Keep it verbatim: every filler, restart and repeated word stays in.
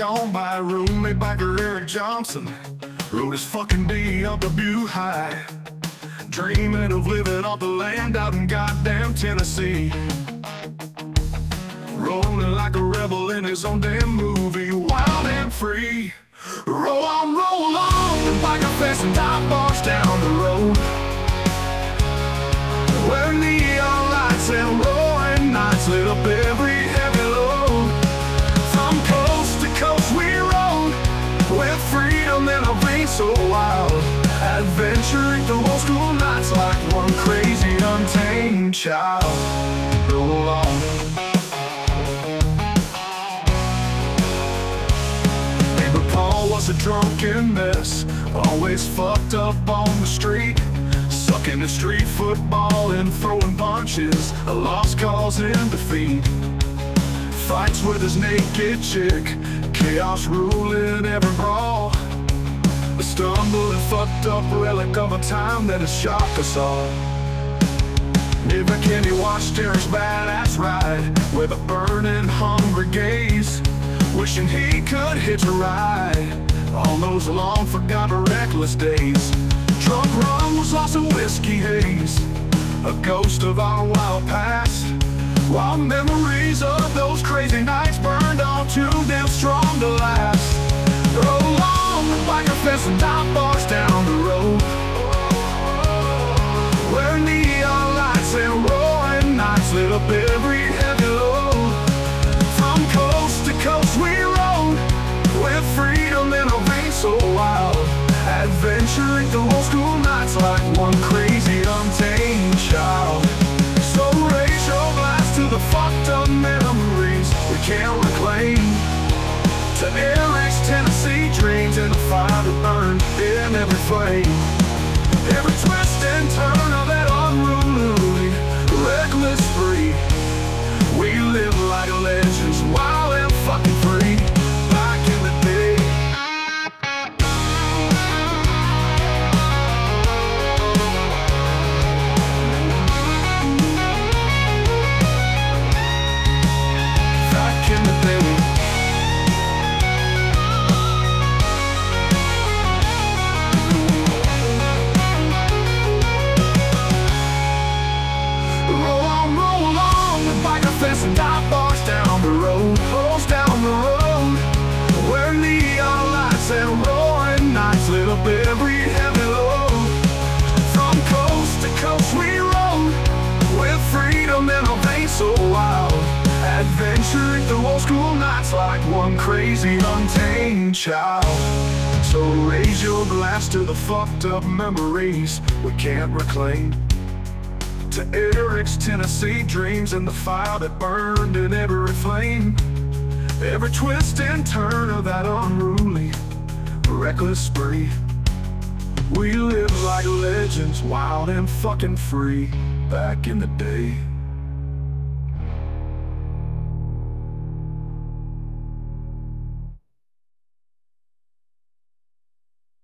gone by. Roommate biker Eric Johnson rode his fucking D up to Butte High, dreaming of living off the land out in goddamn Tennessee. Rolling like a rebel in his own damn movie, wild and free. Roll on, roll on, biker fest and dive bars down the road, where neon lights and roaring nights lit up every heavy load. From coast to coast we rode, with freedom in a vein so wild, adventuring through old school nights like one crazy untamed child. Roll on. Neighbor Paul was a drunken mess, always fucked up on the street, sucking at street football and throwing punches, a lost cause in defeat. Fights with his naked chick, chaos ruling every brawl, a stumble and fucked up relic of a time that has shocked us all. Never can he watch Eric's badass ride with a burning, hungry gaze, wishing he could hitch a ride on those long forgotten reckless days. Drunk rum was lost in whiskey haze, a ghost of our wild past, while memories of those crazy nights burned on too damn strong to last. Roll on, biker fest and dive bars down the road, where neon lights and roaring nights lit up every heavy load. From coast to coast we rode, with freedom in a vein so wild, adventuring through old school nights like one crazy untamed child. So raise your glass to the fucked up memories we can't reclaim, to Eric's Tennessee dreams and the fire that burned in every flame. Every twist and turn of that unruly, reckless spree, we live like legends, wild and fucking free. Back in the day, back in the day. And dive bars down the road, close down the road, where neon lights and roaring nights lit up every heavy load. From coast to coast we rode, with freedom in a vein so wild, adventuring through old school nights like one crazy untamed child. So raise your glass to the fucked up memories we can't reclaim, to Eric's Tennessee dreams and the fire that burned in every flame. Every twist and turn of that unruly, reckless spree, we live like legends, wild and fucking free. Back in the day.